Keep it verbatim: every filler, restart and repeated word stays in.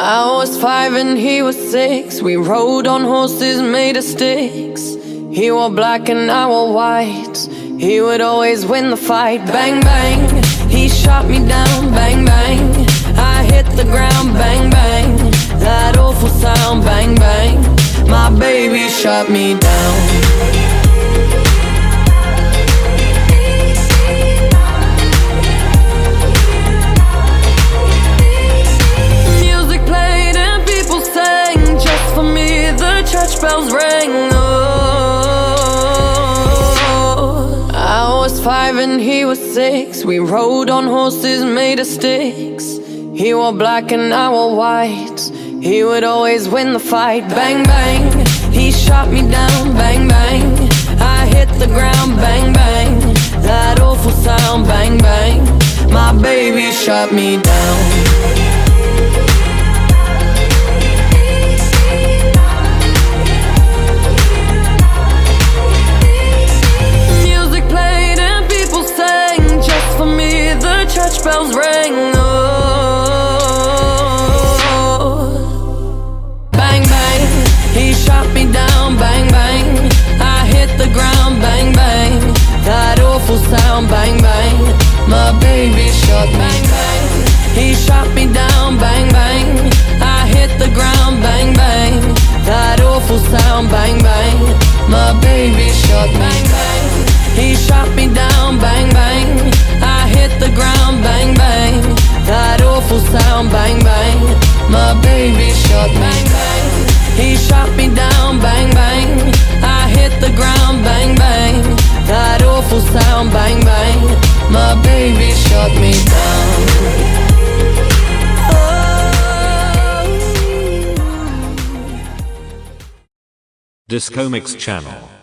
I was five and he was six. We rode on horses made of sticks. He wore black and I wore white. He would always win the fight. Bang, bang, he shot me down. Bang, bang, I hit the ground. Bang, bang, that awful sound. Bang, bang, my baby shot me down. Church bells rang, oh. I was five and he was six. We rode on horses made of sticks. He wore black and I wore white. He would always win the fight. Bang, bang, he shot me down. Bang, bang, I hit the ground. Bang, bang, that awful sound. Bang, bang, my baby shot me down. Church bells rang, oh. Bang, bang, he shot me down. Bang, bang, I hit the ground. Bang, bang, that awful sound. Bang, bang, my baby shot me. Bang, bang, he shot me down. Bang, bang, I hit the ground. Bang, bang, that awful sound. Bang, bang, my baby shot me. Bang, bang, he shot me down. Bang, bang, I hit the ground. Bang, bang, that awful sound. Bang, bang, my baby shot me. Bang, bang, he shot me down. Bang, bang, I hit the ground. Bang, bang, that awful sound. Bang, bang, my baby shot me down. Discomix channel.